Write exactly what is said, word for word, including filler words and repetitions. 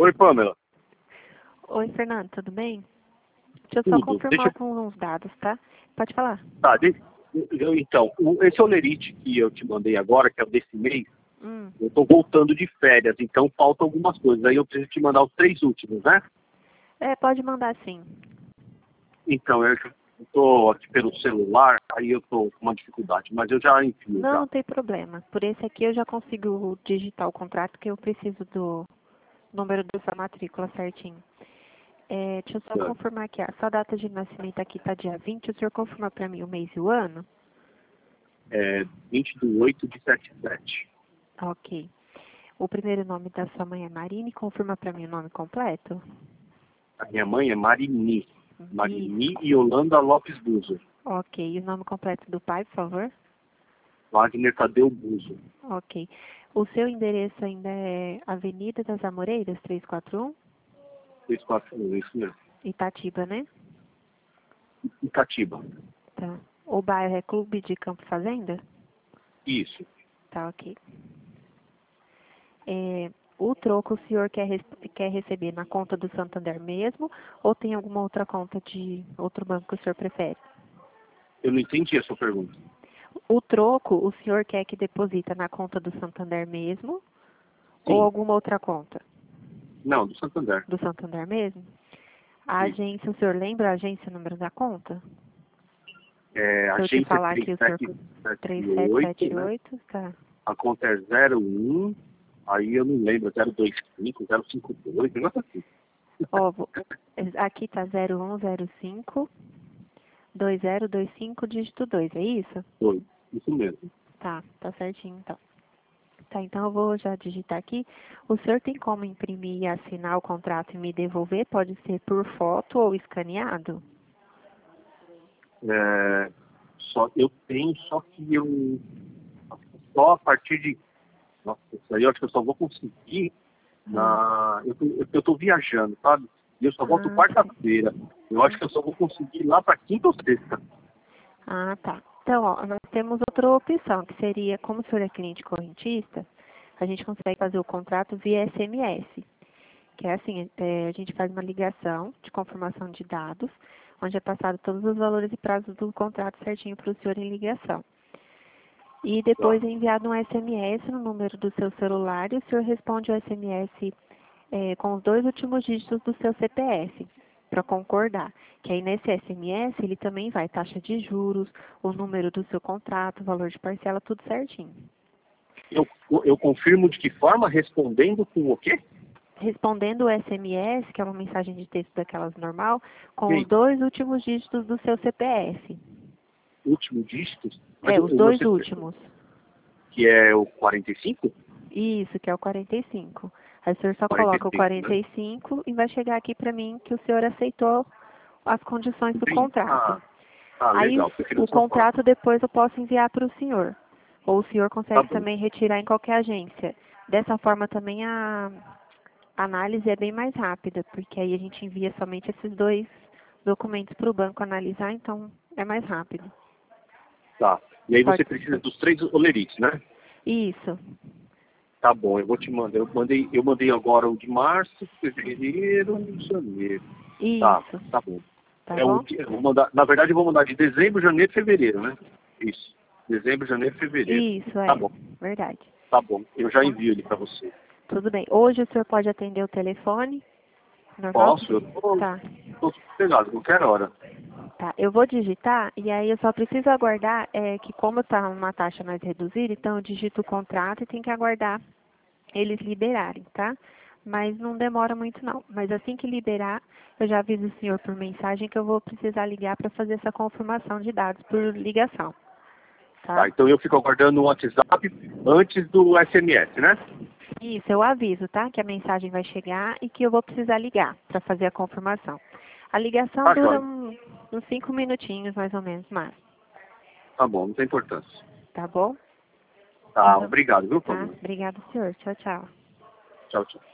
Oi, Pamela. Oi, Fernando, tudo bem? Deixa eu Tudo. só confirmar Deixa eu- alguns dados, tá? Pode falar. Tá, de- eu- então, o- esse olerite que eu te mandei agora, que é o desse mês, Hum. eu tô voltando de férias, então faltam algumas coisas. Aí eu preciso te mandar os três últimos, né? É, pode mandar sim. Então, eu tô aqui pelo celular, aí eu tô com uma dificuldade, mas eu já envio Não, já. não tem problema. Por esse aqui eu já consigo digitar o contrato, que eu preciso do número da sua matrícula certinho. É, deixa eu só Certo. confirmar aqui. A sua data de nascimento aqui tá dia vinte. O senhor confirma para mim o mês e o ano? É vinte de oito de setenta e sete. Ok. O primeiro nome da sua mãe é Marine. Confirma para mim o nome completo? A minha mãe é Marini. Marini Isso. Yolanda Lopes Buzo. Ok. E o nome completo do pai, por favor? Wagner Tadeu Buzo. Ok. O seu endereço ainda é Avenida das Amoreiras, trezentos e quarenta e um? três quatro um, isso mesmo. Itatiba, né? Itatiba. Tá. O bairro é Clube de Campo Fazenda? Isso. Tá, ok. É, o troco o senhor quer, res- quer receber na conta do Santander mesmo ou tem alguma outra conta de outro banco que o senhor prefere? Eu não entendi a sua pergunta. O troco o senhor quer que deposita na conta do Santander mesmo ou Sim. alguma outra conta? Não, do Santander. Do Santander mesmo? A Sim. agência, o senhor lembra a agência e o número da conta? É, Se eu te agência falar aqui o senhor três três sete sete sete sete oito, né? oito, tá. A conta é zero um, aí eu não lembro, zero dois cinco, zero cinco dois, negócio assim. Ó, vou- aqui tá zero um zero cinco dois zero dois cinco dígito dois, é isso? Dois. Isso mesmo. Tá, tá certinho então. Tá, então eu vou já digitar aqui. O senhor tem como imprimir e assinar o contrato e me devolver? Pode ser por foto ou escaneado? É, só, eu tenho, só que eu só a partir de. Nossa, isso aí eu acho que eu só vou conseguir na. Eu tô, eu, eu tô viajando, sabe? E eu só volto Ah, sim. quarta-feira. Eu acho que eu só vou conseguir lá para quinta ou sexta. Ah, tá. Então, ó, nós temos outra opção, que seria, como o senhor é cliente correntista, a gente consegue fazer o contrato via S M S. Que é assim, é, a gente faz uma ligação de confirmação de dados, onde é passado todos os valores e prazos do contrato certinho para o senhor em ligação. E depois Tá. é enviado um S M S no número do seu celular e o senhor responde o S M S é, com os dois últimos dígitos do seu C P F, para concordar. Que aí nesse S M S ele também vai taxa de juros, o número do seu contrato, o valor de parcela, tudo certinho. Eu, eu confirmo de que forma? Respondendo com o quê? Respondendo o S M S, que é uma mensagem de texto daquelas normal, com os Sim. dois últimos dígitos do seu C P F. Último dígito? Mas É, o, os o meu dois C P F, últimos. que é o quarenta e cinco? Isso, que é o quarenta e cinco. Aí o senhor só coloca o quarenta e cinco, quarenta né? e cinco e vai chegar aqui para mim que o senhor aceitou as condições do Entendi. contrato. Ah, tá, Aí legal. Prefiro o dessa forma. contrato depois eu posso enviar para o senhor. Ou o senhor Tá consegue bom. também retirar em qualquer agência. Dessa forma também a a análise é bem mais rápida, porque aí a gente envia somente esses dois documentos para o banco analisar, então é mais rápido. Tá. E aí você Pode precisa ser. dos três olerites, né? Isso, Tá bom, eu vou te mandar. Eu mandei, eu mandei agora o de março, fevereiro e janeiro. Tá, isso, tá bom. tá É o, bom? de- eu vou mandar, na verdade eu vou mandar de dezembro, janeiro e fevereiro, né? Isso. Dezembro, janeiro e fevereiro. Isso, Tá é, bom, verdade. tá bom. Eu já Tá? envio ele pra você. Tudo bem. Hoje o senhor pode atender o telefone? Normal? Posso? Eu tô, Tá. tô pegado, qualquer hora. Tá, eu vou digitar e aí eu só preciso aguardar é, que como está uma taxa mais reduzida, então eu digito o contrato e tem que aguardar eles liberarem, tá? Mas não demora muito não. Mas assim que liberar, eu já aviso o senhor por mensagem que eu vou precisar ligar para fazer essa confirmação de dados por ligação, Tá, tá? então eu fico aguardando o WhatsApp antes do S M S, né? Isso, eu aviso, tá? Que a mensagem vai chegar e que eu vou precisar ligar para fazer a confirmação. A ligação Tá, dura joia. um- uns cinco minutinhos, mais ou menos, mais. Tá bom, não tem importância. Tá bom? Tá, Então, obrigado, viu, tá? Pamela? Obrigada, senhor. Tchau, tchau. Tchau, tchau.